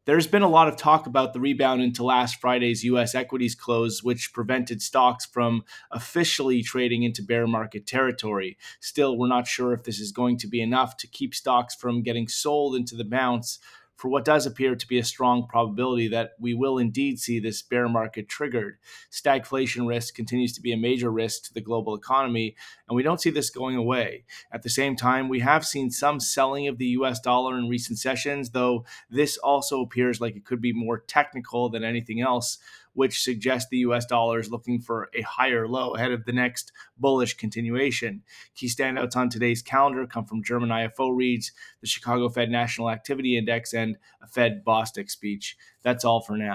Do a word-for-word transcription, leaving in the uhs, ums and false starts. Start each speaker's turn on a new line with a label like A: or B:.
A: There's been a lot of talk about the rebound into last Friday's U S equities close, which prevented stocks from officially trading into bear market territory. Still, we're not sure if this is going to be enough to keep stocks from getting sold into the bounce for what does appear to be a strong probability that we will indeed see this bear market triggered. Stagflation risk continues to be a major risk to the global economy, and we don't see this going away. At the same time, we have seen some selling of the U S dollar in recent sessions, though this also appears like it could be more technical than anything else, which suggests the U S dollar is looking for a higher low ahead of the next bullish continuation. Key standouts on today's calendar come from German I F O reads, the Chicago Fed National Activity Index, and a Fed Bostic speech. That's all for now.